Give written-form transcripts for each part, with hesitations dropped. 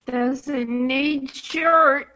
Does it need shirt?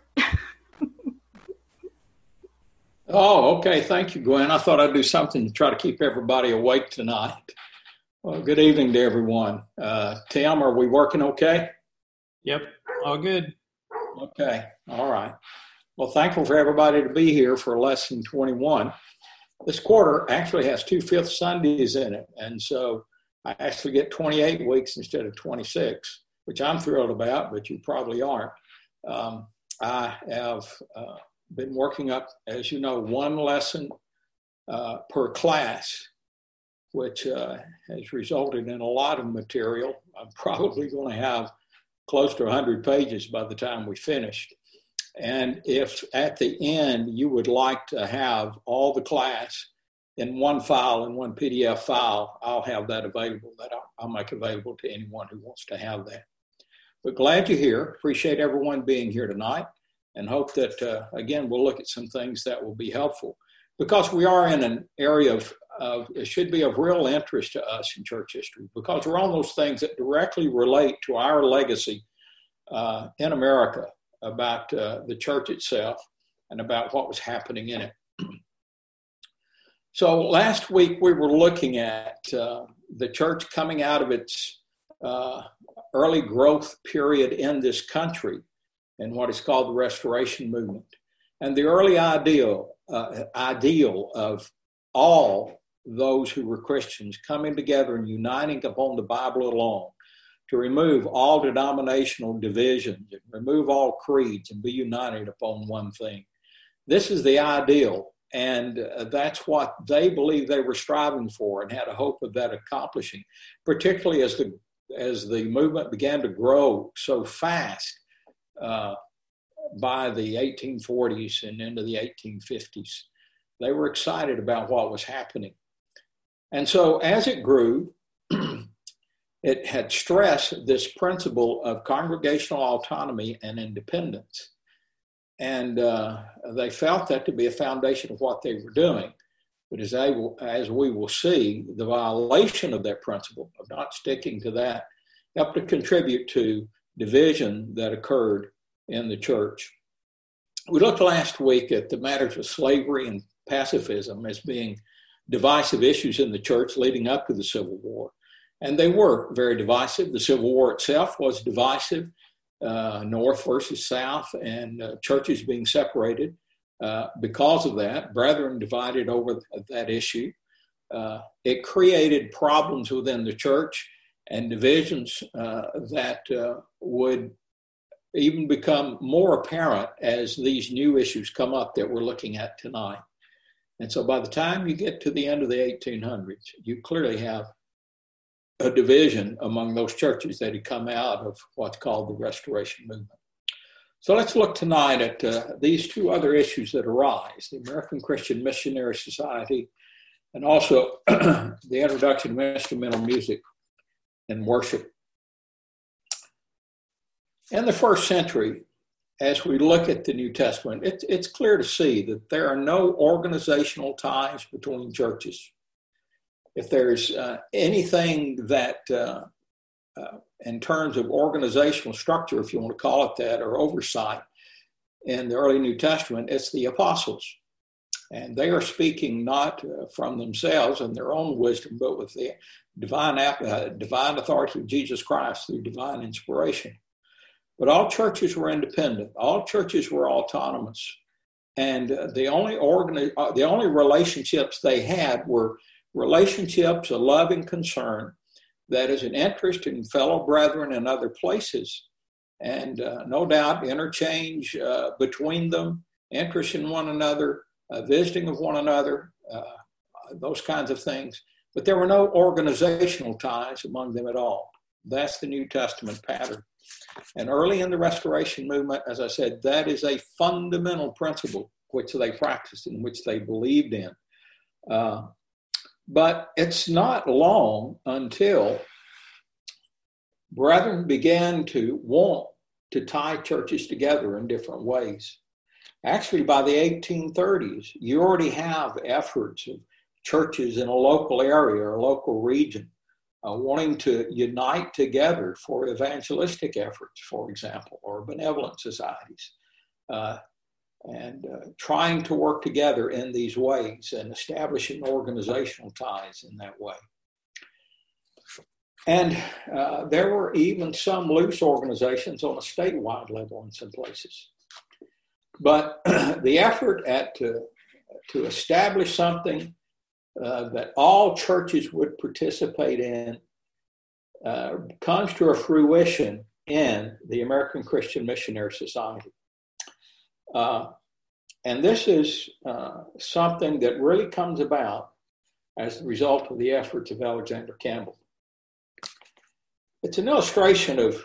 Oh, okay. Thank you, Gwen. I thought I'd do something to try to keep everybody awake tonight. Well, good evening to everyone. Tim, are we working okay? Yep, all good. Okay, all right. Well, thankful for everybody to be here for lesson 21. This quarter actually has two fifth Sundays in it, and so I actually get 28 weeks instead of 26, which I'm thrilled about, but you probably aren't. I have been working up, as you know, one lesson per class, which has resulted in a lot of material. I'm probably going to have close to 100 pages by the time we finish. And if at the end you would like to have all the class in one file, in one PDF file, I'll have that available, that I'll make available to anyone who wants to have that. But glad you're here. Appreciate everyone being here tonight, and hope that, again, we'll look at some things that will be helpful, because we are in an area of it should be of real interest to us in church history, because we're on those things that directly relate to our legacy in America, about the church itself and about what was happening in it. So last week we were looking at the church coming out of its early growth period in this country and what is called the Restoration Movement, and the early ideal of all those who were Christians coming together and uniting upon the Bible alone, to remove all denominational divisions, and remove all creeds, and be united upon one thing. This is the ideal, and that's what they believed they were striving for and had a hope of that accomplishing, particularly as the movement began to grow so fast by the 1840s and into the 1850s. They were excited about what was happening. And so as it grew, it had stressed this principle of congregational autonomy and independence. And they felt that to be a foundation of what they were doing. But as we will see, the violation of that principle, of not sticking to that, helped to contribute to division that occurred in the church. We looked last week at the matters of slavery and pacifism as being divisive issues in the church leading up to the Civil War. And they were very divisive. The Civil War itself was divisive, North versus South, and churches being separated because of that, brethren divided over that issue. It created problems within the church and divisions that would even become more apparent as these new issues come up that we're looking at tonight. And so by the time you get to the end of the 1800s, you clearly have a division among those churches that had come out of what's called the Restoration Movement. So let's look tonight at these two other issues that arise: the American Christian Missionary Society, and also the introduction of instrumental music and worship. In the first century, as we look at the New Testament, it's clear to see that there are no organizational ties between churches. If there's anything that, in terms of organizational structure, if you want to call it that, or oversight in the early New Testament, it's the apostles. And they are speaking not from themselves and their own wisdom, but with the divine authority of Jesus Christ through divine inspiration. But all churches were independent. All churches were autonomous. And the only relationships they had were relationships of loving concern, that is, an interest in fellow brethren in other places, and no doubt interchange between them, interest in one another, visiting of one another, those kinds of things. But there were no organizational ties among them at all. That's the New Testament pattern. And early in the Restoration Movement, as I said, that is a fundamental principle which they practiced and which they believed in. But it's not long until brethren began to want to tie churches together in different ways. Actually, by the 1830s, you already have efforts of churches in a local area or a local region wanting to unite together for evangelistic efforts, for example, or benevolent societies, and trying to work together in these ways and establishing organizational ties in that way. And there were even some loose organizations on a statewide level in some places. But the effort to establish something that all churches would participate in comes to a fruition in the American Christian Missionary Society. And this is something that really comes about as the result of the efforts of Alexander Campbell. It's an illustration of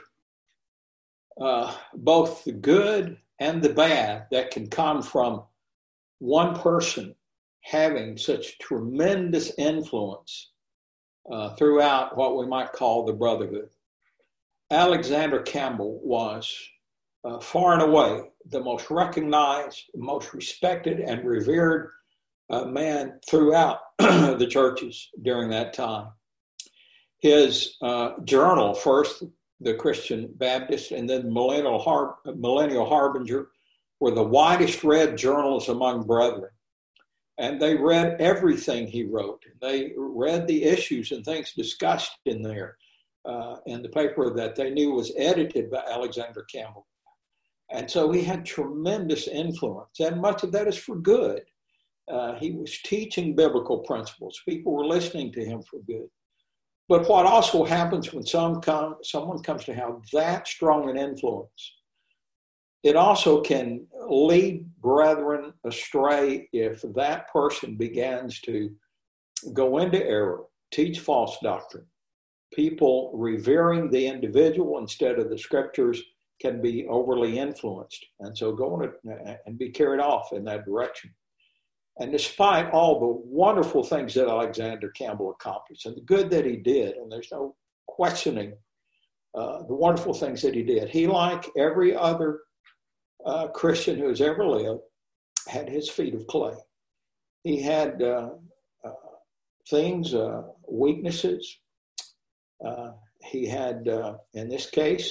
both the good and the bad that can come from one person having such tremendous influence throughout what we might call the brotherhood. Alexander Campbell was far and away the most recognized, most respected, and revered man throughout the churches during that time. His journal, first the Christian Baptist and then Millennial Harbinger, were the widest read journals among brethren. And they read everything he wrote. They read the issues and things discussed in there in the paper that they knew was edited by Alexander Campbell. And so he had tremendous influence, and much of that is for good. He was teaching biblical principles. People were listening to him for good. But what also happens when someone comes to have that strong an influence, it also can lead brethren astray if that person begins to go into error, teach false doctrine. People revering the individual instead of the scriptures can be overly influenced, and so go on and be carried off in that direction. And despite all the wonderful things that Alexander Campbell accomplished and the good that he did, and there's no questioning the wonderful things that he did, he, like every other Christian who has ever lived, had his feet of clay. He had things, weaknesses. He had, in this case,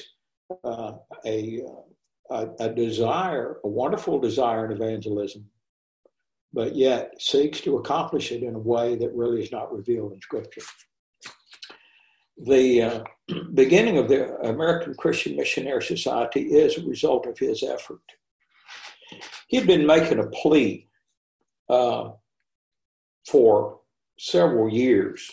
a desire, a wonderful desire in evangelism, but yet seeks to accomplish it in a way that really is not revealed in Scripture. The beginning of the American Christian Missionary Society is a result of his effort. He'd been making a plea for several years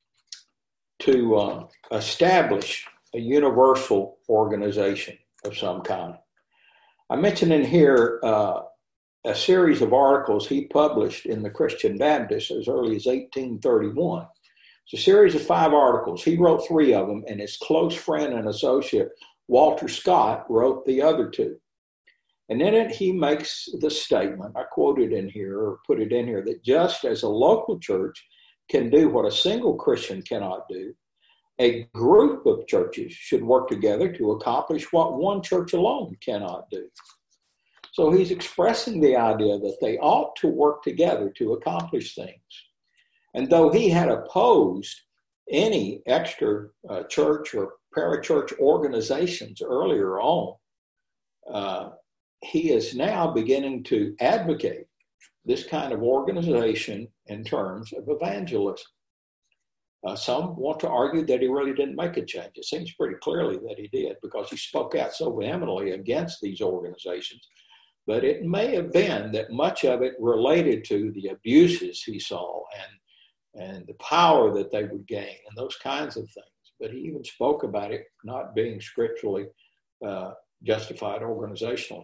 to establish a universal organization of some kind. I mentioned in here a series of articles he published in the Christian Baptist as early as 1831. It's a series of 5 articles. He wrote 3 of them, and his close friend and associate, Walter Scott, wrote the other 2. And in it, he makes the statement, I quote it in here, or put it in here, that just as a local church can do what a single Christian cannot do, a group of churches should work together to accomplish what one church alone cannot do. So he's expressing the idea that they ought to work together to accomplish things. And though he had opposed any extra church or parachurch organizations earlier on, he is now beginning to advocate this kind of organization in terms of evangelism. Some want to argue that he really didn't make a change. It seems pretty clearly that he did, because he spoke out so vehemently against these organizations. But it may have been that much of it related to the abuses he saw and the power that they would gain and those kinds of things. But he even spoke about it not being scripturally justified organizationally.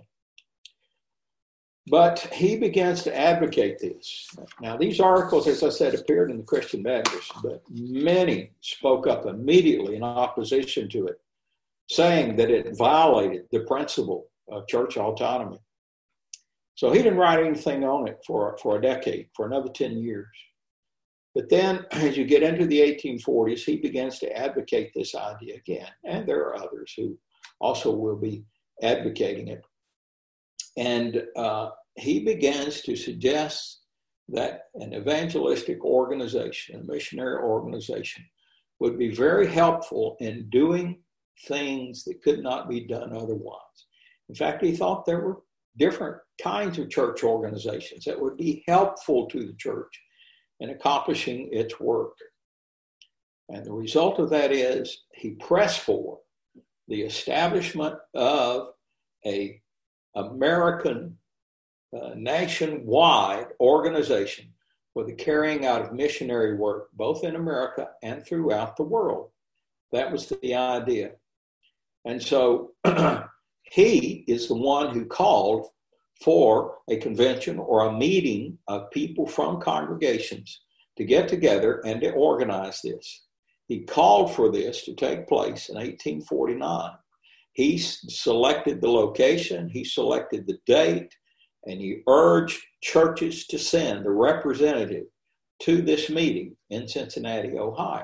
But he begins to advocate this. Now, these articles, as I said, appeared in the Christian Baptist, but many spoke up immediately in opposition to it, saying that it violated the principle of church autonomy. So he didn't write anything on it for a decade, for another 10 years. But then, as you get into the 1840s, he begins to advocate this idea again. And there are others who also will be advocating it. And he begins to suggest that an evangelistic organization, a missionary organization, would be very helpful in doing things that could not be done otherwise. In fact, he thought there were different kinds of church organizations that would be helpful to the church in accomplishing its work. And the result of that is he pressed for the establishment of an American nationwide organization for the carrying out of missionary work, both in America and throughout the world. That was the idea. And so he is the one who called for a convention or a meeting of people from congregations to get together and to organize this. He called for this to take place in 1849. He selected the location, he selected the date, and he urged churches to send a representative to this meeting in Cincinnati, Ohio.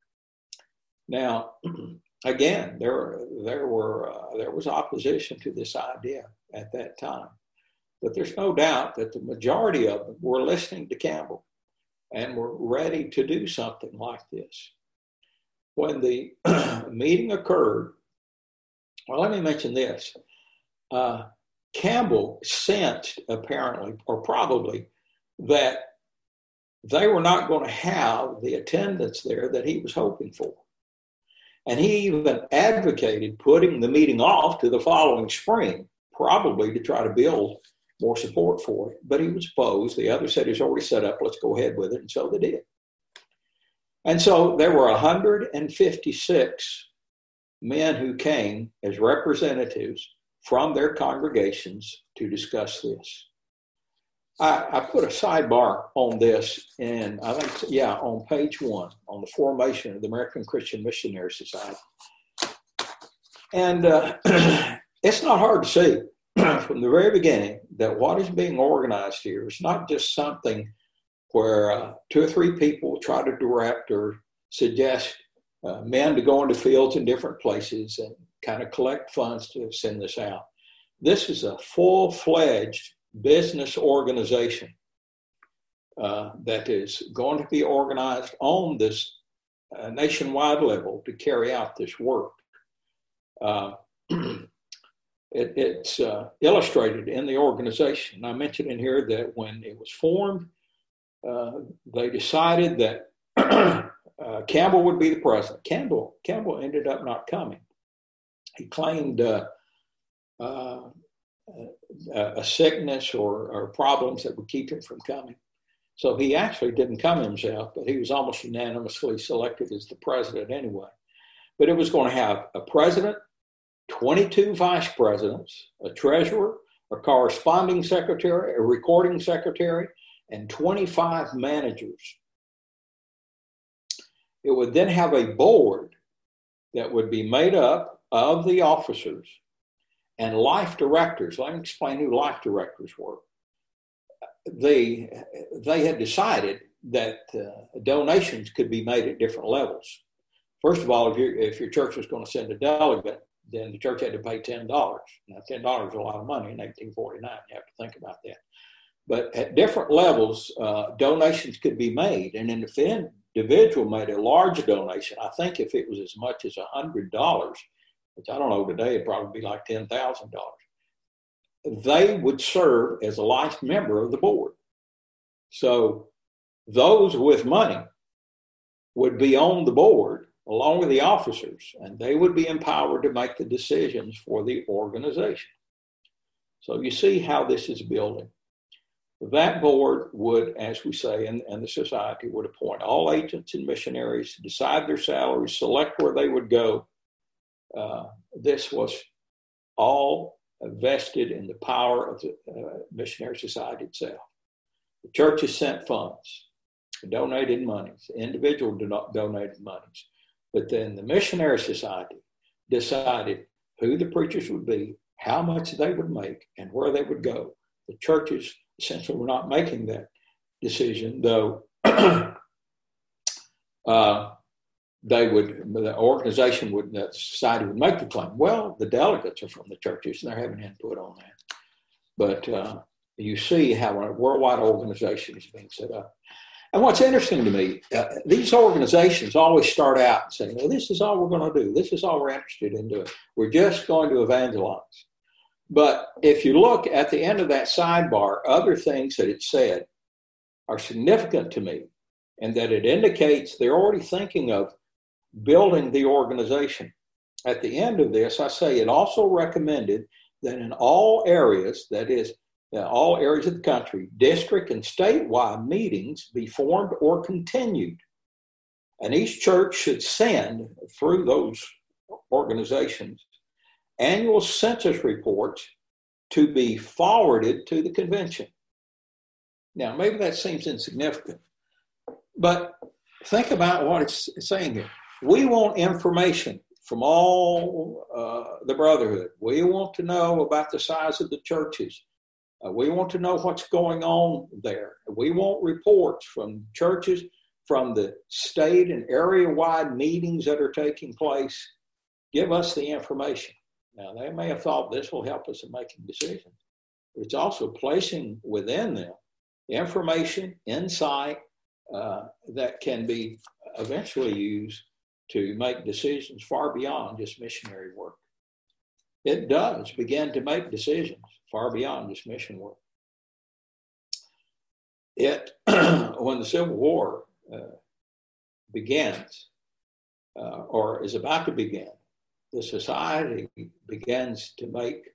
Now, again, there was opposition to this idea at that time, but there's no doubt that the majority of them were listening to Campbell and were ready to do something like this. When the meeting occurred, well, let me mention this. Campbell sensed, apparently, or probably, that they were not going to have the attendance there that he was hoping for. And he even advocated putting the meeting off to the following spring, probably to try to build more support for it. But he was opposed. The other said, it's already set up, let's go ahead with it. And so they did. And so there were 156 men who came as representatives from their congregations to discuss this. I put a sidebar on this, and I think, on page 1, on the formation of the American Christian Missionary Society. And it's not hard to see from the very beginning that what is being organized here is not just something where 2 or 3 people try to direct or suggest men to go into fields in different places and kind of collect funds to send this out. This is a full-fledged business organization that is going to be organized on this nationwide level to carry out this work. It's illustrated in the organization. I mentioned in here that when it was formed, they decided that Campbell would be the president. Campbell ended up not coming. He claimed a sickness or problems that would keep him from coming. So he actually didn't come himself, but he was almost unanimously selected as the president anyway. But it was going to have a president, 22 vice presidents, a treasurer, a corresponding secretary, a recording secretary, and 25 managers. It would then have a board that would be made up of the officers and life directors. Let me explain who life directors were. They had decided that donations could be made at different levels. First of all, if your church was going to send a delegate, then the church had to pay $10. Now, $10 is a lot of money in 1849. You have to think about that. But at different levels, donations could be made. And if the individual made a large donation, I think if it was as much as $100, which I don't know today, it'd probably be like $10,000, they would serve as a life member of the board. So those with money would be on the board along with the officers, and they would be empowered to make the decisions for the organization. So you see how this is building. That board would, as we say, and the society would appoint all agents and missionaries, decide their salaries, select where they would go. This was all vested in the power of the missionary society itself. The churches sent funds, donated monies, individual donated monies. But then the missionary society decided who the preachers would be, how much they would make, and where they would go. The churches essentially were not making that decision, though the society would make the claim. Well, the delegates are from the churches and they're having input on that. But you see how a worldwide organization is being set up. And what's interesting to me, these organizations always start out saying, well, this is all we're going to do. This is all we're interested in doing. We're just going to evangelize. But if you look at the end of that sidebar, other things that it said are significant to me, and that it indicates they're already thinking of building the organization. At the end of this, I say it also recommended that in all areas, that is, all areas of the country, district and statewide meetings be formed or continued. And each church should send, through those organizations, annual census reports to be forwarded to the convention. Now, maybe that seems insignificant, but think about what it's saying here. We want information from all the brotherhood. We want to know about the size of the churches. We want to know what's going on there. We want reports from churches, from the state and area-wide meetings that are taking place. Give us the information. Now, they may have thought this will help us in making decisions, but it's also placing within them information, insight that can be eventually used to make decisions far beyond just missionary work. It does begin to make decisions far beyond just mission work. When the Civil War begins, or is about to begin, the society begins to make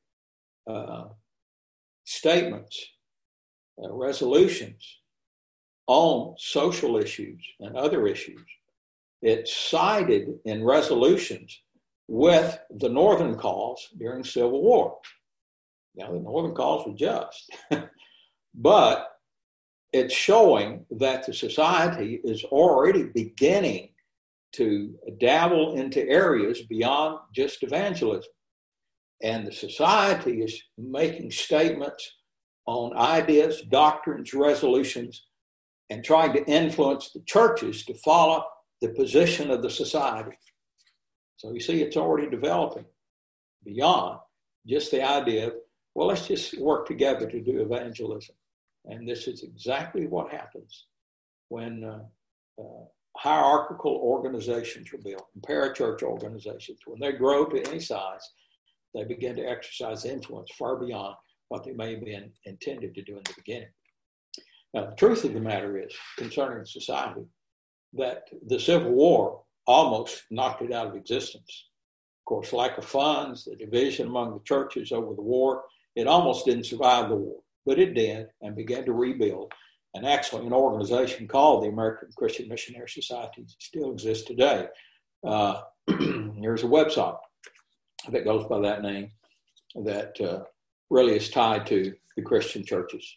statements, resolutions on social issues and other issues. It sided in resolutions with the Northern cause during the Civil War. Now, the Northern cause was just, but it's showing that the society is already beginning to dabble into areas beyond just evangelism. And the society is making statements on ideas, doctrines, resolutions, and trying to influence the churches to follow the position of the society. So you see, it's already developing beyond just the idea of, well, let's just work together to do evangelism. And this is exactly what happens when hierarchical organizations are built, and parachurch organizations. When they grow to any size, they begin to exercise influence far beyond what they may have been intended to do in the beginning. Now, the truth of the matter is, concerning society, that the Civil War almost knocked it out of existence. Of course, lack of funds, the division among the churches over the war, it almost didn't survive the war, but it did and began to rebuild. And actually, an organization called the American Christian Missionary Society still exists today. There's a website that goes by that name that really is tied to the Christian churches.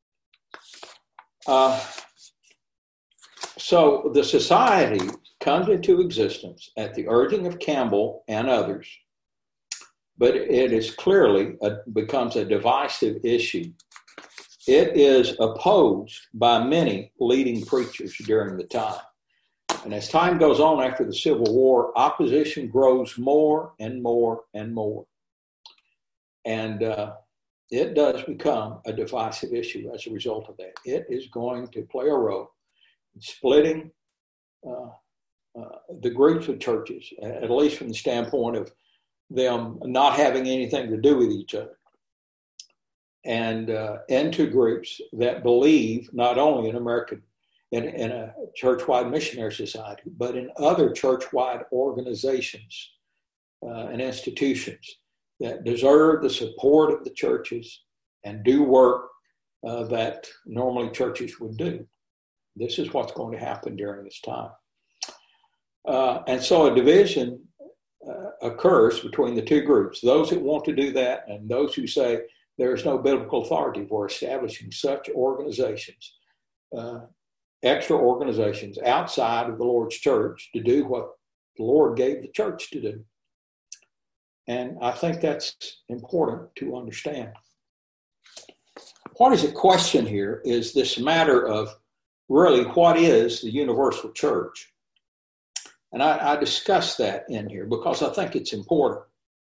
So the society comes into existence at the urging of Campbell and others, but it is clearly becomes a divisive issue. It is opposed by many leading preachers during the time. And as time goes on after the Civil War, opposition grows more and more and more. And it does become a divisive issue as a result of that. It is going to play a role in splitting the groups of churches, at least from the standpoint of them not having anything to do with each other, and into groups that believe not only in a church-wide missionary society, but in other church-wide organizations and institutions that deserve the support of the churches and do work that normally churches would do. This is what's going to happen during this time. And so a division occurs between the two groups, those that want to do that and those who say there is no biblical authority for establishing such organizations, extra organizations outside of the Lord's church to do what the Lord gave the church to do. And I think that's important to understand. What is at question here is this matter of really what is the universal church? And I discuss that in here because I think it's important.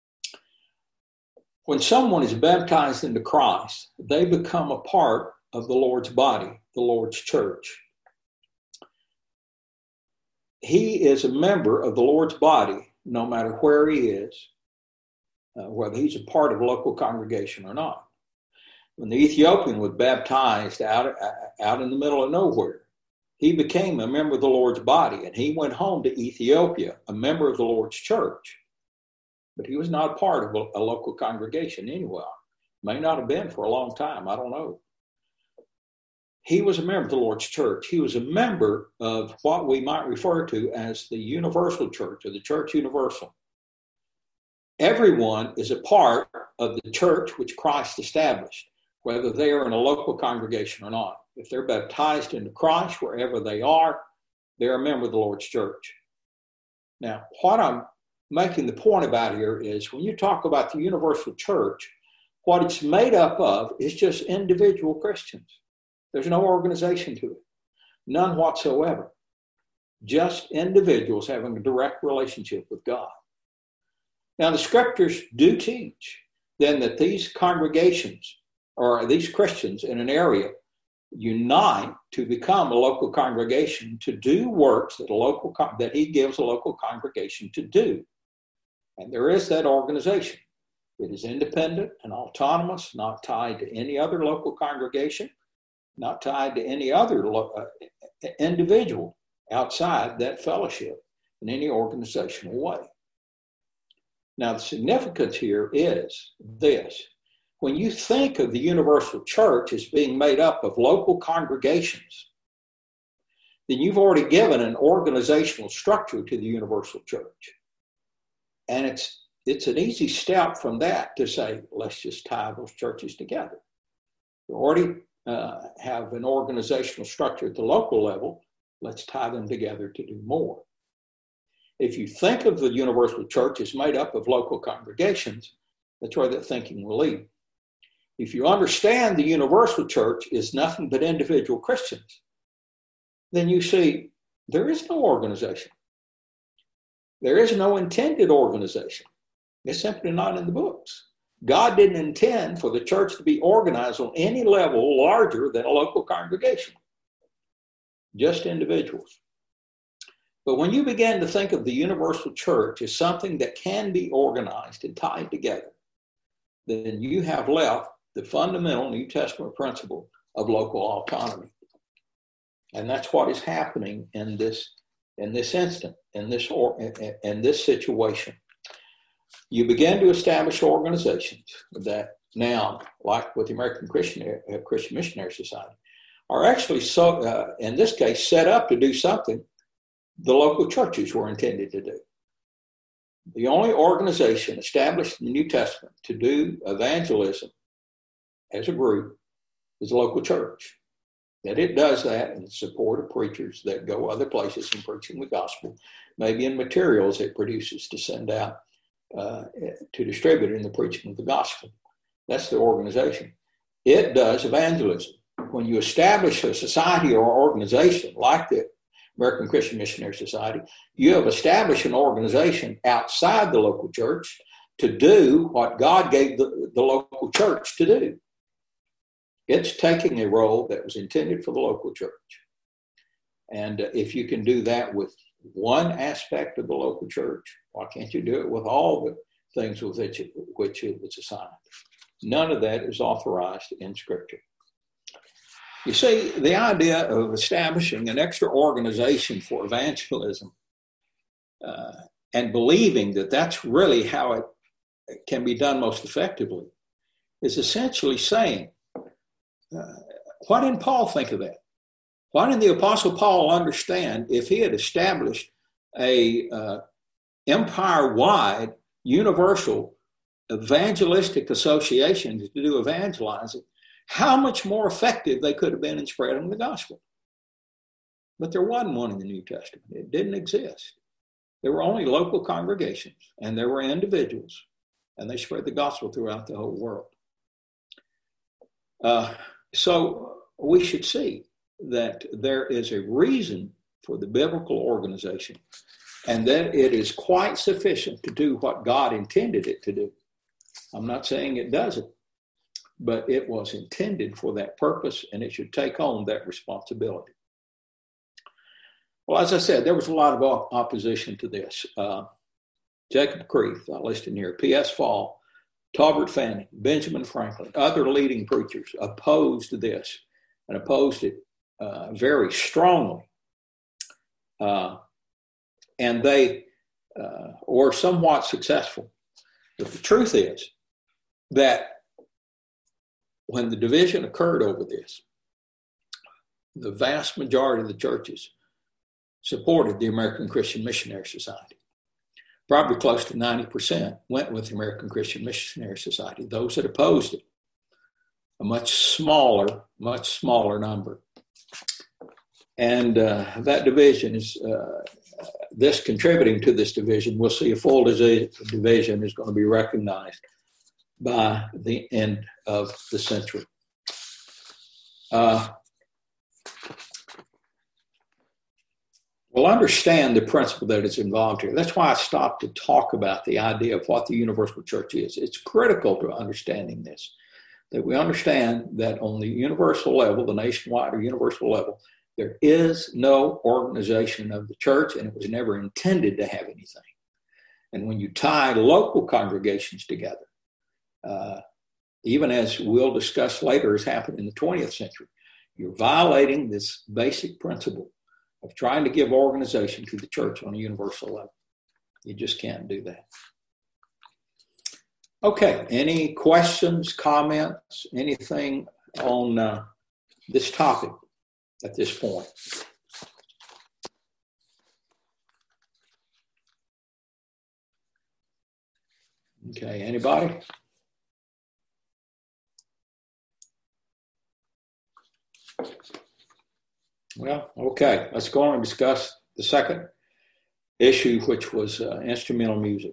When someone is baptized into Christ, they become a part of the Lord's body, the Lord's church. he is a member of the Lord's body, no matter where he is, whether he's a part of a local congregation or not. When the Ethiopian was baptized out in the middle of nowhere, he became a member of the Lord's body, and he went home to Ethiopia, a member of the Lord's church. But he was not a part of a local congregation anyway. May not have been for a long time. I don't know. He was a member of the Lord's church. He was a member of what we might refer to as the universal church, or the church universal. Everyone is a part of the church which Christ established, whether they are in a local congregation or not. If they're baptized into Christ, wherever they are, they're a member of the Lord's church. Now, what I'm making the point about here is when you talk about the universal church, what it's made up of is just individual Christians. There's no organization to it, none whatsoever. Just individuals having a direct relationship with God. Now, the scriptures do teach then that these congregations or these Christians in an area unite to become a local congregation to do works that he gives a local congregation to do. And there is that organization. It is independent and autonomous, not tied to any other local congregation, not tied to any other individual outside that fellowship in any organizational way. Now, the significance here is this. When you think of the universal church as being made up of local congregations, then you've already given an organizational structure to the universal church. And it's an easy step from that to say, let's just tie those churches together. You already have an organizational structure at the local level. Let's tie them together to do more. If you think of the universal church as made up of local congregations, that's where that thinking will lead. If you understand the universal church is nothing but individual Christians, then you see there is no organization. There is no intended organization. It's simply not in the books. God didn't intend for the church to be organized on any level larger than a local congregation. Just individuals. But when you begin to think of the universal church as something that can be organized and tied together, then you have left the fundamental New Testament principle of local autonomy. And that's what is happening in this instant, in this situation. You begin to establish organizations that now, like with the American Christian Missionary Society, are actually, in this case, set up to do something the local churches were intended to do. The only organization established in the New Testament to do evangelism as a group is the local church. That it does that in support of preachers that go other places in preaching the gospel, maybe in materials it produces to send out to distribute in the preaching of the gospel. That's the organization. It does evangelism. When you establish a society or organization like the American Christian Missionary Society, you have established an organization outside the local church to do what God gave the local church to do. It's taking a role that was intended for the local church. And if you can do that with one aspect of the local church, why can't you do it with all the things with which it was assigned? None of that is authorized in Scripture. You see, the idea of establishing an extra organization for evangelism and believing that that's really how it can be done most effectively is essentially saying, why didn't Paul think of that? Why didn't the Apostle Paul understand if he had established a empire-wide, universal, evangelistic association to do evangelizing, how much more effective they could have been in spreading the gospel? But there wasn't one in the New Testament. It didn't exist. There were only local congregations, and there were individuals, and they spread the gospel throughout the whole world. So we should see that there is a reason for the biblical organization, and that it is quite sufficient to do what God intended it to do. I'm not saying it doesn't, but it was intended for that purpose, and it should take on that responsibility. Well, as I said, there was a lot of opposition to this. Jacob Kreeft, I listed here, P.S. Fall, Talbert Fanning, Benjamin Franklin, other leading preachers opposed this and opposed it very strongly. And they were somewhat successful. But the truth is that when the division occurred over this, the vast majority of the churches supported the American Christian Missionary Society. Probably close to 90% went with the American Christian Missionary Society. Those that opposed it, a much smaller number. And that division is, this contributing to this division, we'll see a full division is going to be recognized by the end of the century. We'll understand the principle that is involved here. That's why I stopped to talk about the idea of what the universal church is. It's critical to understanding this, that we understand that on the universal level, the nationwide or universal level, there is no organization of the church, and it was never intended to have anything. And when you tie local congregations together, even as we'll discuss later has happened in the 20th century, you're violating this basic principle of trying to give organization to the church on a universal level. You just can't do that. Okay, any questions, comments, anything on this topic at this point? Okay, anybody? Well, okay, let's go on and discuss the second issue, which was instrumental music.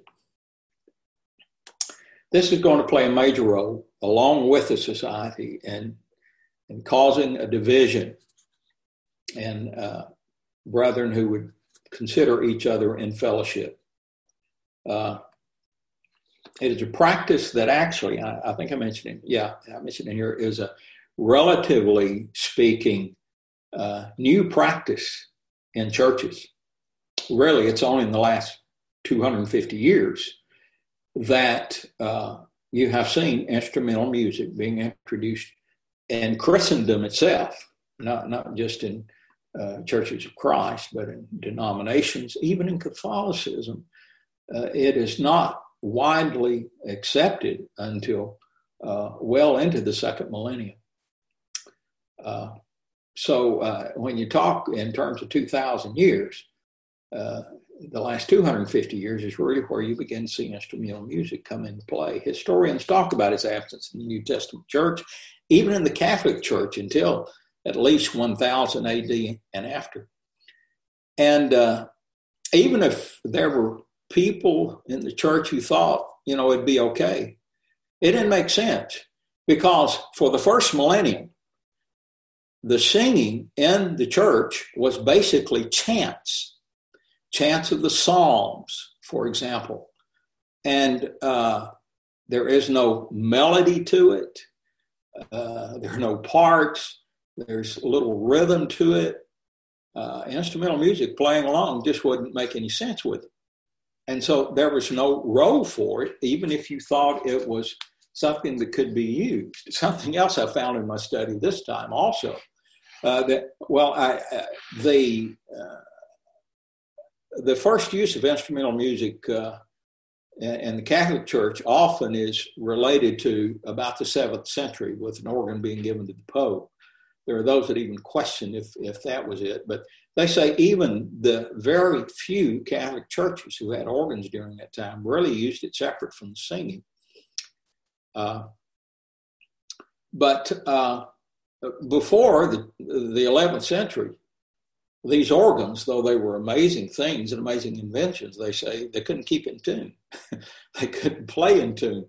This is going to play a major role, along with the society, in causing a division and brethren who would consider each other in fellowship. It is a practice that actually, I think I mentioned it here, is a relatively speaking new practice in churches. Really, it's only in the last 250 years that you have seen instrumental music being introduced in Christendom itself, not just in churches of Christ, but in denominations, even in Catholicism. It is not widely accepted until well into the second millennium. So when you talk in terms of 2,000 years, the last 250 years is really where you begin to see instrumental music come into play. Historians talk about its absence in the New Testament church, even in the Catholic Church until at least 1000 AD and after. And even if there were people in the church who thought, it'd be okay, it didn't make sense, because for the first millennium, the singing in the church was basically chants of the Psalms, for example. And there is no melody to it. There are no parts. There's a little rhythm to it. Instrumental music playing along just wouldn't make any sense with it. And so there was no role for it, even if you thought it was something that could be used. Something else I found in my study this time also, the first use of instrumental music in the Catholic Church often is related to about the 7th century, with an organ being given to the Pope. There are those that even question if that was it, but they say even the very few Catholic churches who had organs during that time really used it separate from the singing. But before the 11th century, these organs, though they were amazing things and amazing inventions, they say they couldn't keep in tune. They couldn't play in tune.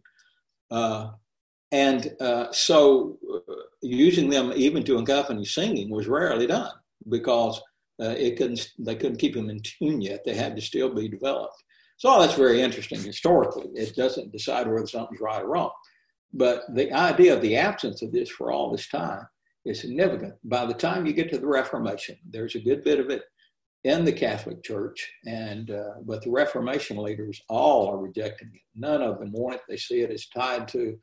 So using them even to accompany singing was rarely done, because they couldn't keep them in tune yet. They had to still be developed. So all that's very interesting historically. It doesn't decide whether something's right or wrong. But the idea of the absence of this for all this time is significant. By the time you get to the Reformation, there's a good bit of it in the Catholic Church, but the Reformation leaders all are rejecting it. None of them want it. They see it as tied to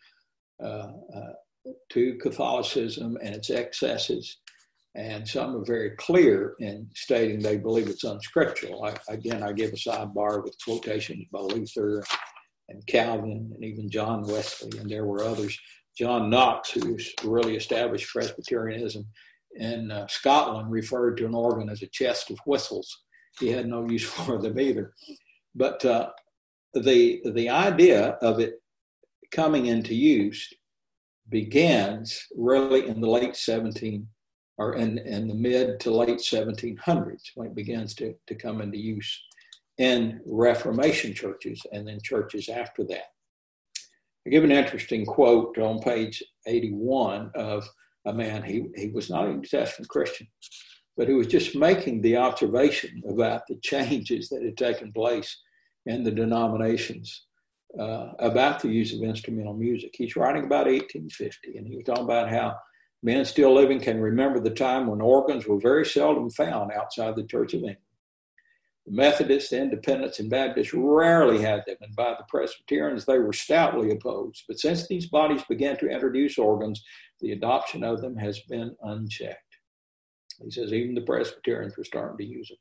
Catholicism and its excesses. And some are very clear in stating they believe it's unscriptural. I give a sidebar with quotations by Luther and Calvin and even John Wesley, and there were others. John Knox, who's really established Presbyterianism in Scotland, referred to an organ as a chest of whistles. He had no use for them either. But the idea of it coming into use begins really in the late 17 or in the mid to late 1700s when it begins to come into use in Reformation churches and then churches after that. I give an interesting quote on page 81 of a man. He was not a New Testament Christian, but he was just making the observation about the changes that had taken place in the denominations about the use of instrumental music. He's writing about 1850, and he was talking about how men still living can remember the time when organs were very seldom found outside the Church of England. The Methodists, the Independents, and Baptists rarely had them, and by the Presbyterians, they were stoutly opposed. But since these bodies began to introduce organs, the adoption of them has been unchecked. He says even the Presbyterians were starting to use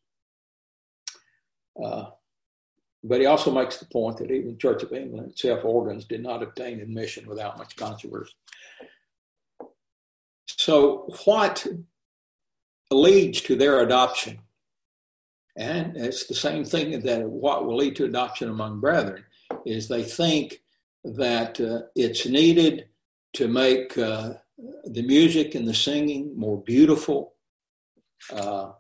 them. But he also makes the point that even the Church of England itself, organs did not obtain admission without much controversy. So what leads to their adoption? And it's the same thing that what will lead to adoption among brethren is they think that it's needed to make the music and the singing more beautiful, that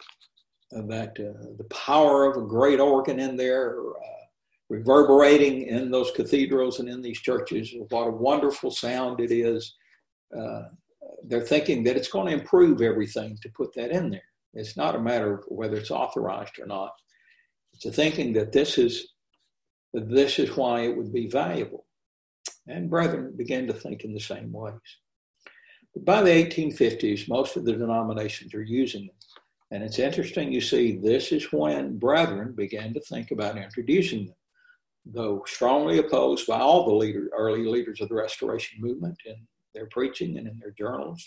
the power of a great organ in there reverberating in those cathedrals and in these churches, what a wonderful sound it is. They're thinking that it's going to improve everything to put that in there. It's not a matter of whether it's authorized or not. It's a thinking that this is why it would be valuable. And brethren began to think in the same ways. But by the 1850s, most of the denominations are using it. And it's interesting, you see, this is when brethren began to think about introducing them. Though strongly opposed by all the early leaders of the Restoration movement in their preaching and in their journals,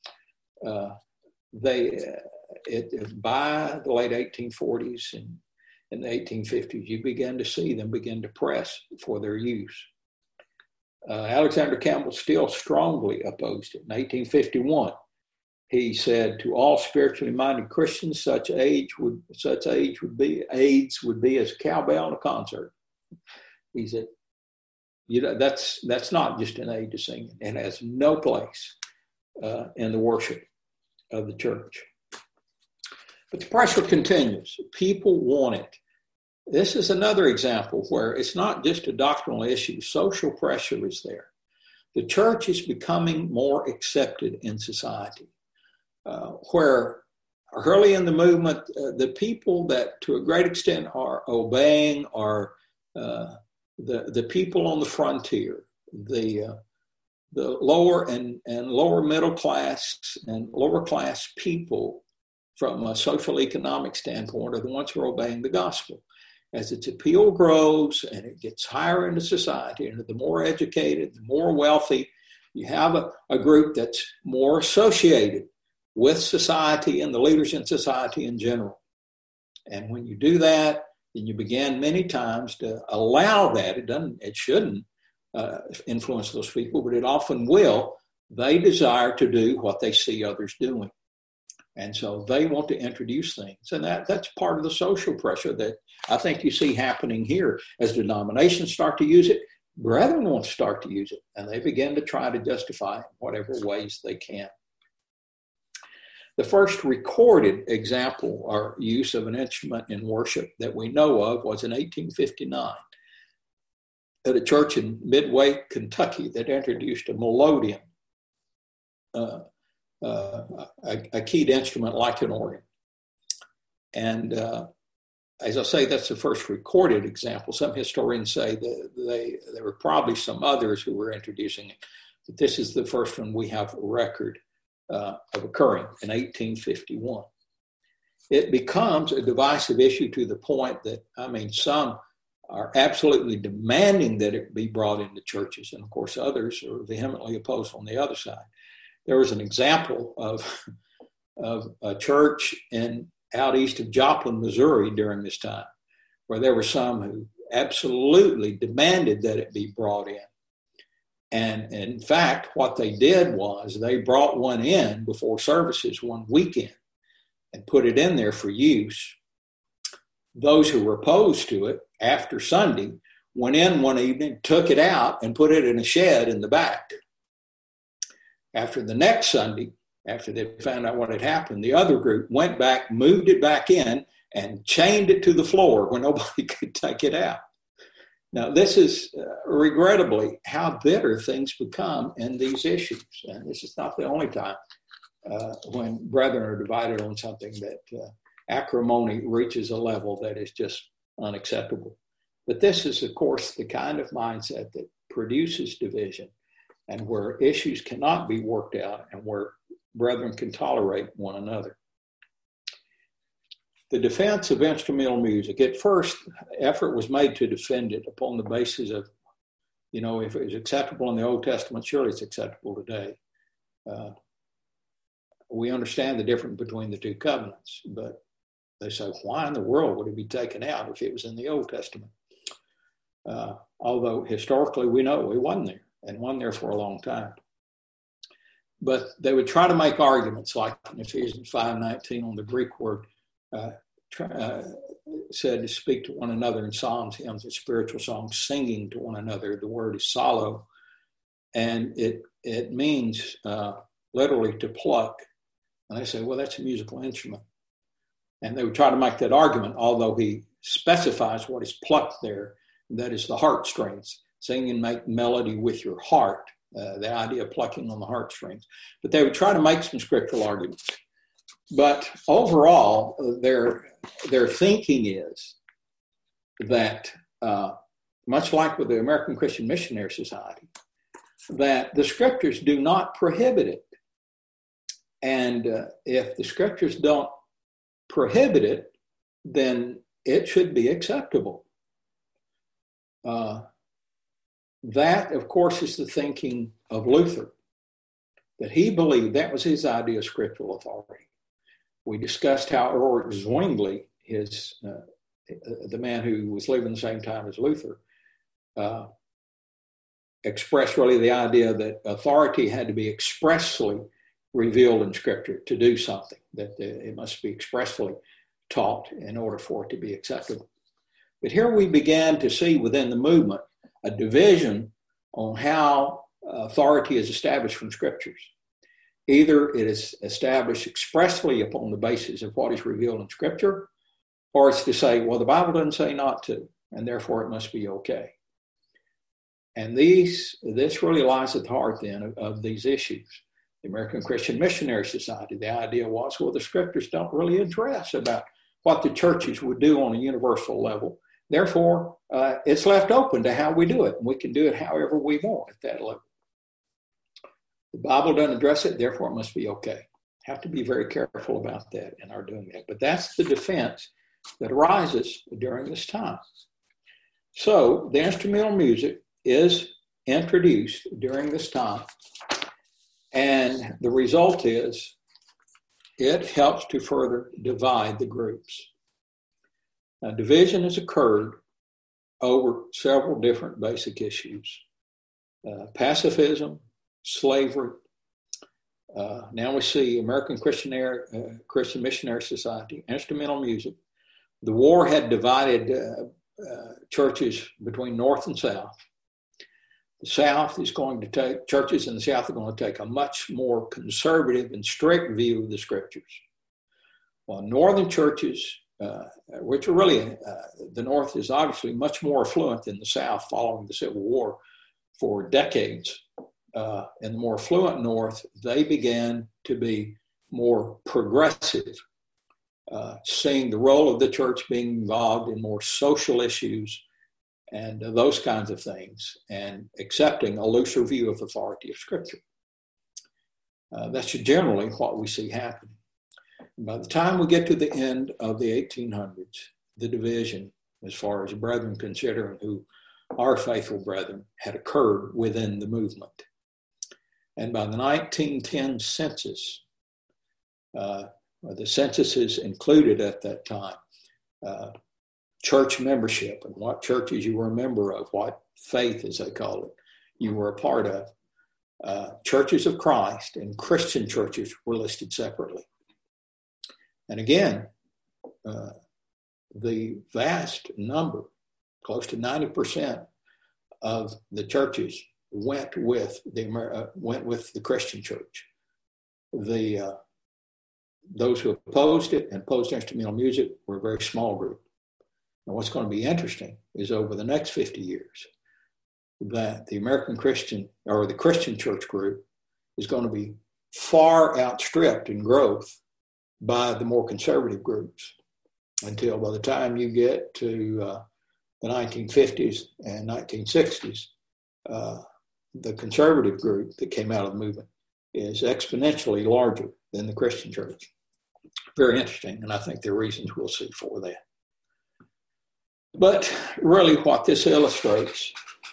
by the late 1840s and in the 1850s, you began to see them begin to press for their use. Alexander Campbell still strongly opposed it. In 1851, he said, "To all spiritually minded Christians, such aids would be as a cowbell in a concert." He said, that's not just an aid to singing. It has no place in the worship of the church. But the pressure continues. People want it. This is another example where it's not just a doctrinal issue. Social pressure is there. The church is becoming more accepted in society, where early in the movement, the people that to a great extent are obeying are the people on the frontier, the lower and lower middle class and lower class people from a social economic standpoint are the ones who are obeying the gospel. As its appeal grows and it gets higher into society, and the more educated, the more wealthy, you have a group that's more associated with society and the leaders in society in general. And when you do that, then you begin many times to allow that. It shouldn't influence those people, but it often will. They desire to do what they see others doing. And so they want to introduce things. And that's part of the social pressure that I think you see happening here. As denominations start to use it, brethren want to start to use it. And they begin to try to justify it in whatever ways they can. The first recorded example or use of an instrument in worship that we know of was in 1859 at a church in Midway, Kentucky, that introduced a melodeon, a keyed instrument like an organ. And as I say, that's the first recorded example. Some historians say that there were probably some others who were introducing it, but this is the first one we have a record of occurring in 1851. it becomes a divisive issue to the point that, some are absolutely demanding that it be brought into churches. And of course, others are vehemently opposed on the other side. There was an example of a church out east of Joplin, Missouri during this time, where there were some who absolutely demanded that it be brought in. And in fact, what they did was they brought one in before services one weekend and put it in there for use. Those who were opposed to it after Sunday went in one evening, took it out, and put it in a shed in the back. After the next Sunday, after they found out what had happened, the other group went back, moved it back in, and chained it to the floor where nobody could take it out. Now, this is regrettably how bitter things become in these issues. And this is not the only time when brethren are divided on something that acrimony reaches a level that is just unacceptable. But this is, of course, the kind of mindset that produces division and where issues cannot be worked out and where brethren can tolerate one another. The defense of instrumental music. At first, effort was made to defend it upon the basis of, if it was acceptable in the Old Testament, surely it's acceptable today. We understand the difference between the two covenants, but they say, why in the world would it be taken out if it was in the Old Testament? Although historically we know it wasn't there and wasn't there for a long time. But they would try to make arguments like in Ephesians 5:19 on the Greek word, said to speak to one another in psalms, hymns, and spiritual songs, singing to one another. The word is psallo, and it means literally to pluck. And they say, well, that's a musical instrument. And they would try to make that argument, although he specifies what is plucked there, and that is the heartstrings. Sing and make melody with your heart, the idea of plucking on the heartstrings. But they would try to make some scriptural arguments. But overall, their thinking is that, much like with the American Christian Missionary Society, that the scriptures do not prohibit it. And if the scriptures don't prohibit it, then it should be acceptable. That, of course, is the thinking of Luther, that he believed that was his idea of scriptural authority. We discussed how Ulrich Zwingli, the man who was living the same time as Luther, expressed really the idea that authority had to be expressly revealed in Scripture to do something, that it must be expressly taught in order for it to be acceptable. But here we began to see within the movement a division on how authority is established from Scriptures. Either it is established expressly upon the basis of what is revealed in Scripture, or it's to say, well, the Bible doesn't say not to, and therefore it must be okay. And this really lies at the heart then of these issues. The American Christian Missionary Society, the idea was, well, the Scriptures don't really address about what the churches would do on a universal level. Therefore, it's left open to how we do it, and we can do it however we want at that level. The Bible doesn't address it, therefore it must be okay. Have to be very careful about that in our doing that. But that's the defense that arises during this time. So the instrumental music is introduced during this time, and the result is it helps to further divide the groups. Now, division has occurred over several different basic issues. Pacifism, slavery. Now we see American Christian Missionary Society, instrumental music. The war had divided churches between North and South. The South is going to take, churches in the South are going to take a much more conservative and strict view of the Scriptures. While Northern churches, which are really, the North is obviously much more affluent than the South following the Civil War for decades. In the more affluent North, they began to be more progressive, seeing the role of the church being involved in more social issues and those kinds of things, and accepting a looser view of authority of Scripture. That's generally what we see happening. By the time we get to the end of the 1800s, the division, as far as brethren considering who are faithful brethren, had occurred within the movement. And by the 1910 census, the censuses included at that time church membership and what churches you were a member of, what faith, as they call it, you were a part of. Churches of Christ and Christian churches were listed separately. And again, the vast number, close to 90% of the churches went with the Christian church. Those who opposed it and opposed instrumental music were a very small group. And what's going to be interesting is over the next 50 years, that the American Christian or the Christian church group is going to be far outstripped in growth by the more conservative groups, until by the time you get to the 1950s and 1960s, the conservative group that came out of the movement is exponentially larger than the Christian church. Very interesting, and I think there are reasons we'll see for that. But really what this illustrates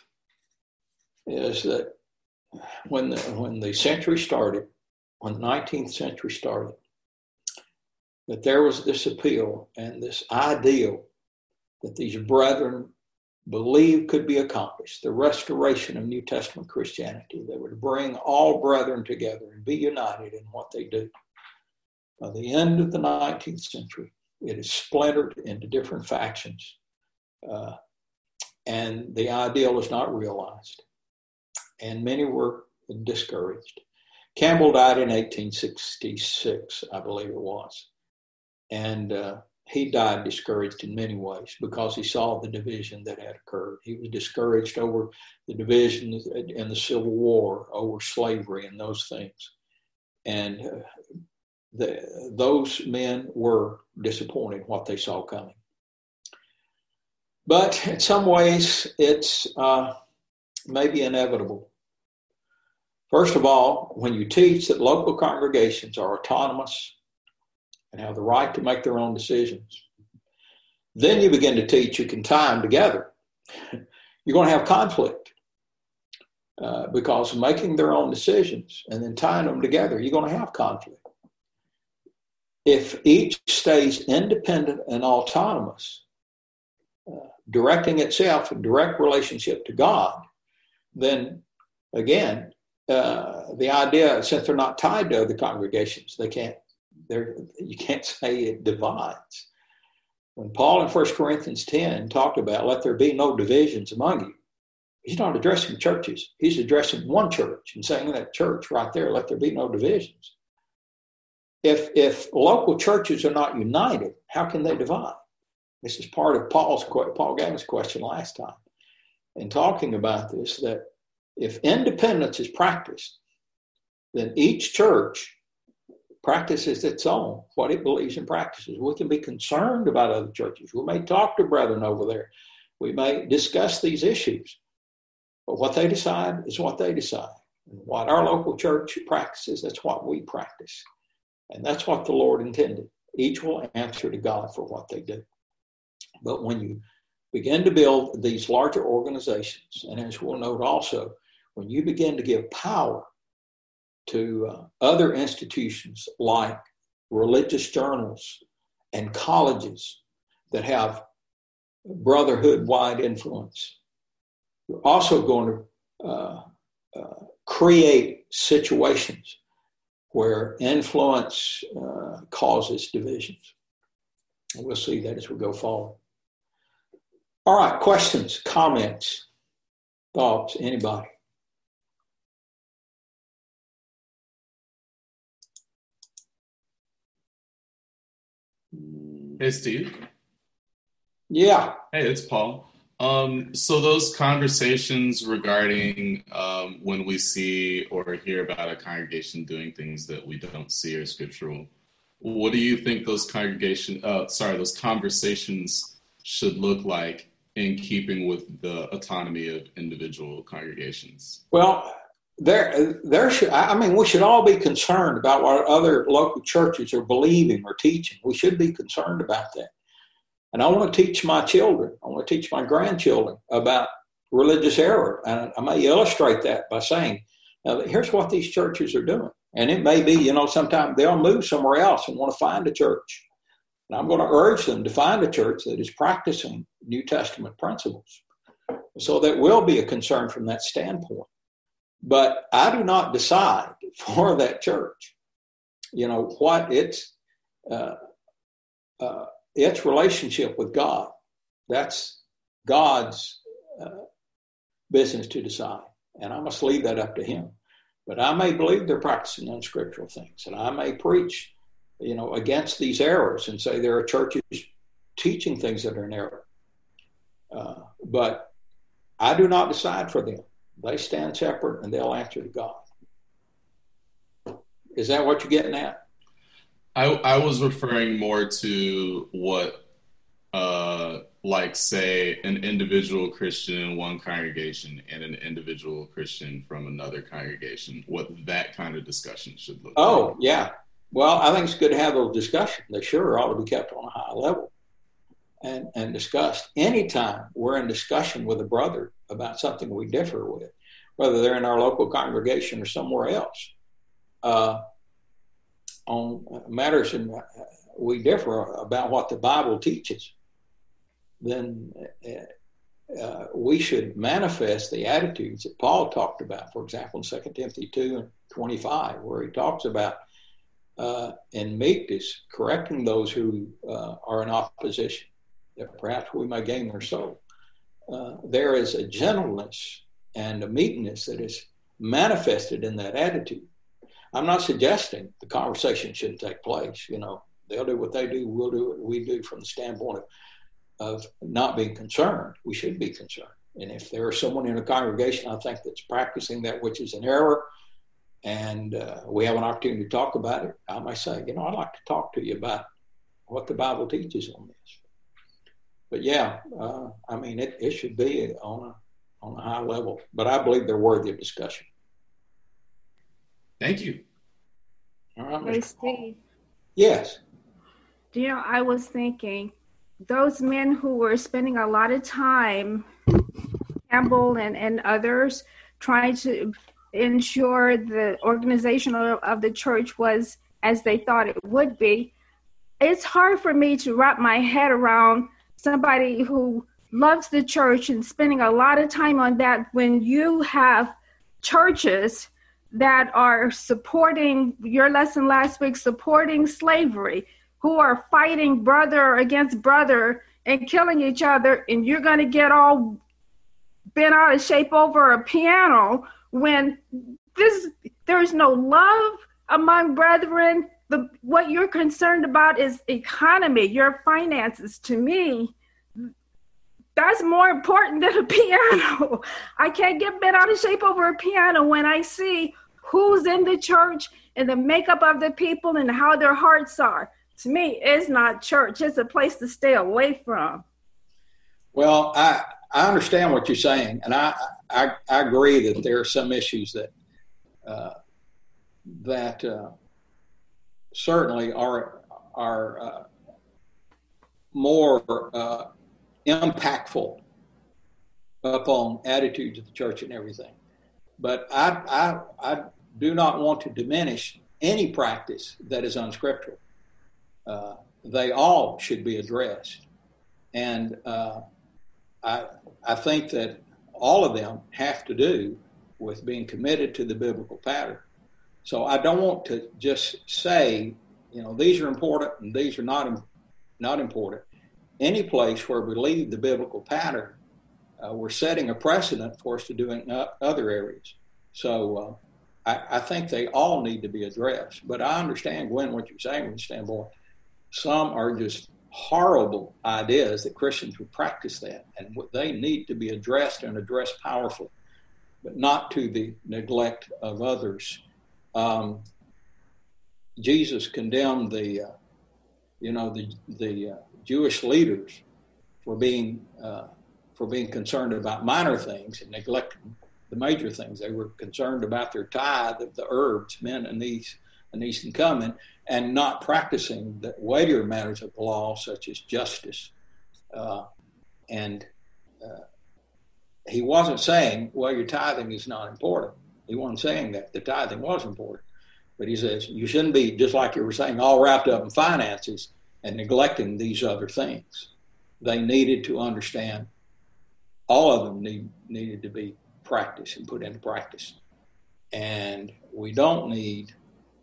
is that when the century started, when the 19th century started, that there was this appeal and this ideal that these brethren believed could be accomplished, the restoration of New Testament Christianity that would bring all brethren together and be united in what they do. By the end of the 19th century, it is splintered into different factions, and the ideal is not realized, and many were discouraged. Campbell died in 1866, I believe it was, and he died discouraged in many ways because he saw the division that had occurred. He was discouraged over the division in the Civil War, over slavery and those things. And those men were disappointed what they saw coming. But in some ways, it's maybe inevitable. First of all, when you teach that local congregations are autonomous and have the right to make their own decisions, then you begin to teach you can tie them together. You're going to have conflict because making their own decisions and then tying them together, you're going to have conflict. If each stays independent and autonomous, directing itself in direct relationship to God, then again, the idea, since they're not tied to other congregations, you can't say it divides. When Paul in 1 Corinthians 10 talked about let there be no divisions among you, he's not addressing churches. He's addressing one church and saying that church right there, let there be no divisions. If local churches are not united, how can they divide? This is part of Paul Gavin's question last time in talking about this, that if independence is practiced, then each church practices its own, what it believes and practices. We can be concerned about other churches. We may talk to brethren over there. We may discuss these issues. But what they decide is what they decide. And what our local church practices, that's what we practice. And that's what the Lord intended. Each will answer to God for what they do. But when you begin to build these larger organizations, and as we'll note also, when you begin to give power to other institutions like religious journals and colleges that have brotherhood-wide influence, you're also going to create situations where influence causes divisions. And we'll see that as we go forward. All right, questions, comments, thoughts, anybody? Hey, Steve. Yeah. Hey, it's Paul. So those conversations regarding when we see or hear about a congregation doing things that we don't see are scriptural, what do you think those conversations should look like in keeping with the autonomy of individual congregations? Well, there should, I mean, we should all be concerned about what other local churches are believing or teaching. We should be concerned about that. And I want to teach my children, I want to teach my grandchildren about religious error. And I may illustrate that by saying, now, here's what these churches are doing. And it may be, sometimes they'll move somewhere else and want to find a church. And I'm going to urge them to find a church that is practicing New Testament principles. So that will be a concern from that standpoint. But I do not decide for that church, what its relationship with God. That's God's business to decide. And I must leave that up to him. But I may believe they're practicing unscriptural things. And I may preach, against these errors and say there are churches teaching things that are in error. But I do not decide for them. They stand separate and they'll answer to God. Is that what you're getting at? I was referring more to what, say, an individual Christian in one congregation and an individual Christian from another congregation, what that kind of discussion should look like. Oh, yeah. Well, I think it's good to have those discussions. They sure ought to be kept on a high level and discussed. Anytime we're in discussion with a brother about something we differ with, whether they're in our local congregation or somewhere else, on matters we differ about what the Bible teaches, then we should manifest the attitudes that Paul talked about, for example, in 2 Timothy 2:25, where he talks about in meekness correcting those who are in opposition, that perhaps we may gain their soul. There is a gentleness and a meekness that is manifested in that attitude. I'm not suggesting the conversation shouldn't take place. They'll do what they do, we'll do what we do from the standpoint of not being concerned. We should be concerned. And if there is someone in a congregation, I think, that's practicing that which is an error, and we have an opportunity to talk about it, I might say, I'd like to talk to you about what the Bible teaches on this. But yeah, it should be on a high level. But I believe they're worthy of discussion. Thank you. All right, Hey, Steve. Yes. I was thinking, those men who were spending a lot of time, Campbell and others, trying to ensure the organization of the church was as they thought it would be, it's hard for me to wrap my head around somebody who loves the church and spending a lot of time on that when you have churches that are supporting, your lesson last week, supporting slavery, who are fighting brother against brother and killing each other, and you're going to get all bent out of shape over a piano when there's no love among brethren. What you're concerned about is economy, your finances. To me, that's more important than a piano. I can't get bent out of shape over a piano when I see who's in the church and the makeup of the people and how their hearts are. To me, it's not church. It's a place to stay away from. Well, I understand what you're saying, and I agree that there are some issues that certainly are more impactful upon attitudes of the church and everything. But I do not want to diminish any practice that is unscriptural. They all should be addressed. And I think that all of them have to do with being committed to the biblical pattern. So I don't want to just say, these are important and these are not important. Any place where we leave the biblical pattern, we're setting a precedent for us to do in other areas. So I think they all need to be addressed. But I understand, Gwen, what you're saying from the standpoint. Some are just horrible ideas that Christians would practice that, and they need to be addressed and addressed powerfully, but not to the neglect of others. Jesus condemned the Jewish leaders for being concerned about minor things and neglecting the major things. They were concerned about their tithe of the herbs, mint, anise, and cumin, and not practicing the weightier matters of the law, such as justice. And he wasn't saying, well, your tithing is not important. He wasn't saying that. The tithing was important. But he says, you shouldn't be, just like you were saying, all wrapped up in finances and neglecting these other things. They needed to understand, all of them needed to be practiced and put into practice. And we don't need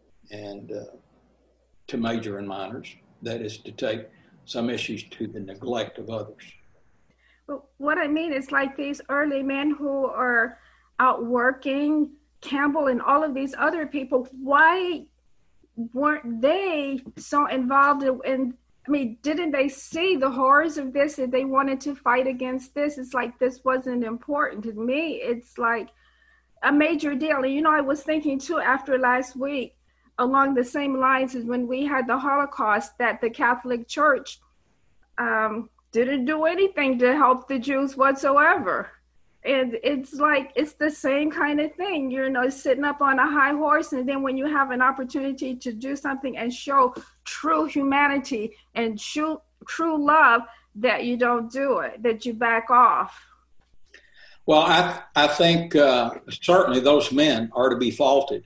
to major in minors. That is to take some issues to the neglect of others. But what I mean is like these early men who are out working, Campbell and all of these other people, why weren't they so involved in, I mean, didn't they see the horrors of this and they wanted to fight against this? It's like this wasn't important to me. It's like a major deal. And, I was thinking too, after last week, along the same lines as when we had the Holocaust, that the Catholic Church didn't do anything to help the Jews whatsoever. And it's like, it's the same kind of thing, sitting up on a high horse. And then when you have an opportunity to do something and show true humanity and true love, that you don't do it, that you back off. Well, I think certainly those men are to be faulted.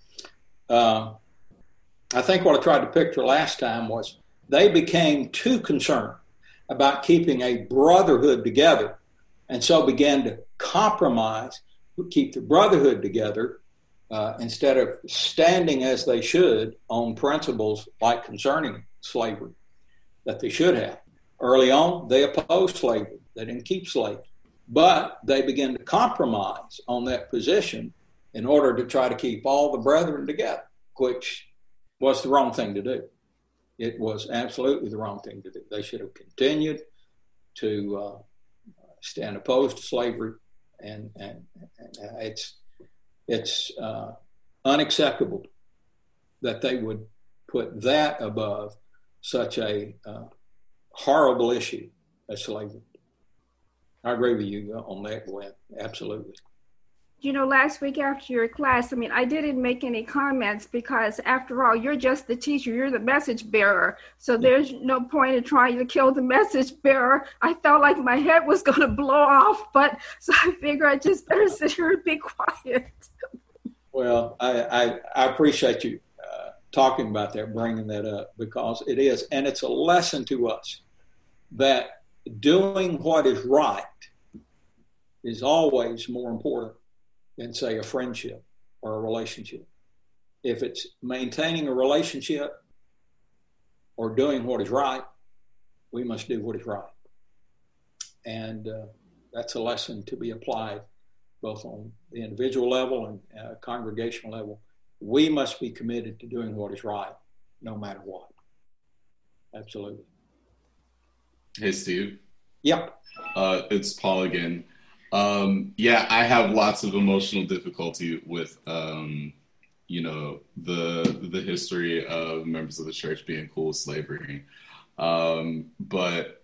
I think what I tried to picture last time was they became too concerned about keeping a brotherhood together, and so began to compromise, keep the brotherhood together, instead of standing as they should on principles like concerning slavery that they should have. Early on, they opposed slavery. They didn't keep slaves. But they began to compromise on that position in order to try to keep all the brethren together, which was the wrong thing to do. It was absolutely the wrong thing to do. They should have continued to stand opposed to slavery, and it's unacceptable that they would put that above such a horrible issue as slavery. I agree with you on that, Gwen. Absolutely. Last week after your class, I didn't make any comments because after all, you're just the teacher, you're the message bearer. So there's no point in trying to kill the message bearer. I felt like my head was going to blow off, so I figured I just better sit here and be quiet. Well, I appreciate you talking about that, bringing that up, because it is, and it's a lesson to us that doing what is right is always more important than, say, a friendship or a relationship. If it's maintaining a relationship or doing what is right, we must do what is right. And that's a lesson to be applied both on the individual level and congregational level. We must be committed to doing what is right, no matter what. Absolutely. Hey, Steve. Yep. It's Paul again. I have lots of emotional difficulty with, the history of members of the church being cool with slavery. But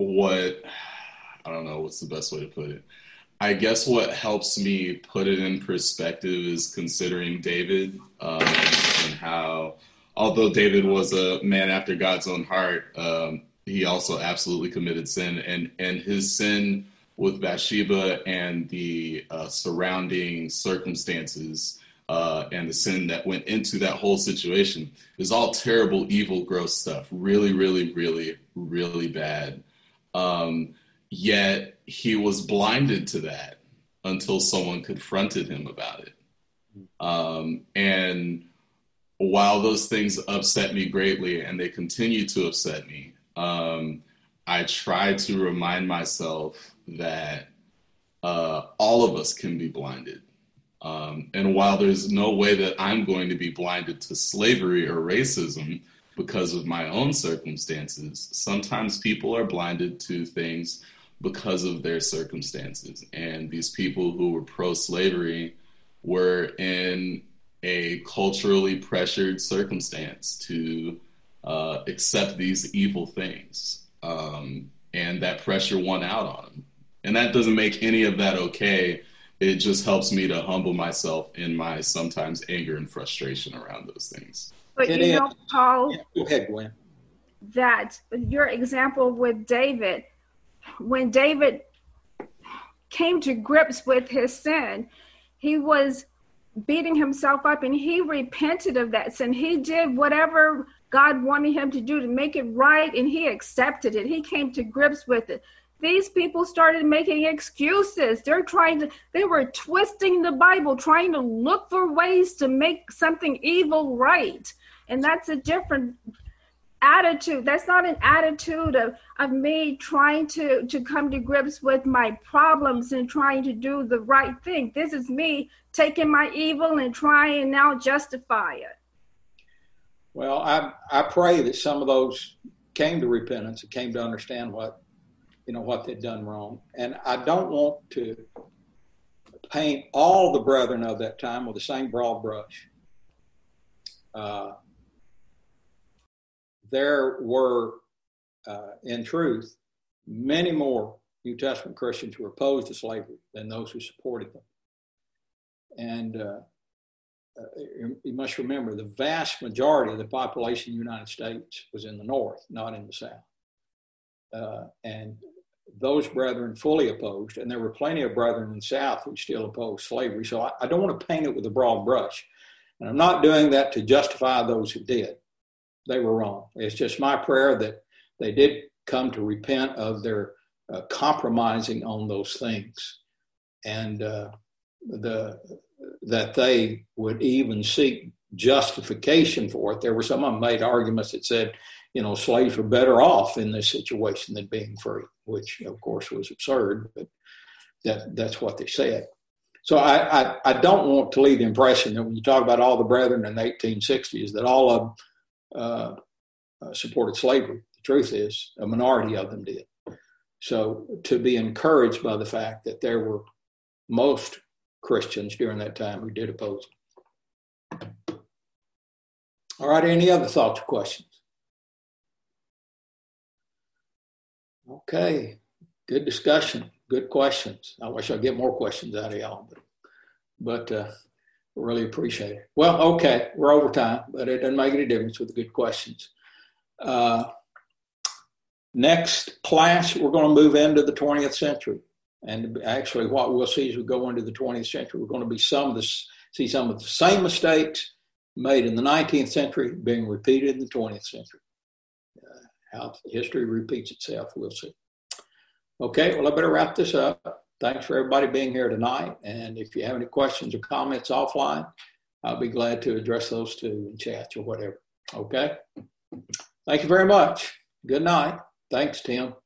I don't know what's the best way to put it. I guess what helps me put it in perspective is considering David, and how, although David was a man after God's own heart, he also absolutely committed sin, and his sin with Bathsheba and the surrounding circumstances and the sin that went into that whole situation is all terrible, evil, gross stuff. Really, really, really, really bad. Yet he was blinded to that until someone confronted him about it. And while those things upset me greatly, and they continue to upset me, I try to remind myself that all of us can be blinded. And while there's no way that I'm going to be blinded to slavery or racism because of my own circumstances, sometimes people are blinded to things because of their circumstances. And these people who were pro-slavery were in a culturally pressured circumstance to accept these evil things. And that pressure won out on them. And that doesn't make any of that okay, it just helps me to humble myself in my sometimes anger and frustration around those things. But It you is. know, Paul, Yeah, go ahead, Gwen. that your example with David, when David came to grips with his sin, he was beating himself up and he repented of that sin. He did whatever God wanted him to do to make it right, and he accepted it. He came to grips with it. These people started making excuses. They were twisting the Bible, trying to look for ways to make something evil right. And that's a different attitude. That's not an attitude of me trying to come to grips with my problems and trying to do the right thing. This is me taking my evil and trying now justify it. Well, I pray that some of those came to repentance and came to understand what they'd done wrong. And I don't want to paint all the brethren of that time with the same broad brush. There were, in truth, many more New Testament Christians who were opposed to slavery than those who supported them. And you must remember, the vast majority of the population of the United States was in the North, not in the South. And those brethren fully opposed, and there were plenty of brethren in the South who still opposed slavery. So I don't want to paint it with a broad brush. And I'm not doing that to justify those who did. They were wrong. It's just my prayer that they did come to repent of their compromising on those things, and that they would even seek justification for it. There were some of them made arguments that said, slaves were better off in this situation than being free, which of course was absurd, but that's what they said. So I don't want to leave the impression that when you talk about all the brethren in the 1860s, that all of them supported slavery. The truth is, a minority of them did. So to be encouraged by the fact that there were most Christians during that time who did oppose it. All right, any other thoughts or questions? Okay, good discussion, good questions. I wish I'd get more questions out of y'all, but really appreciate it. Well, okay, we're over time, but it doesn't make any difference with the good questions. Next class, we're going to move into the 20th century. And actually what we'll see as we go into the 20th century, we're going to be see some of the same mistakes made in the 19th century being repeated in the 20th century. How history repeats itself, we'll see. Okay, well, I better wrap this up. Thanks for everybody being here tonight. And if you have any questions or comments offline, I'll be glad to address those too in chat or whatever. Okay? Thank you very much. Good night. Thanks, Tim.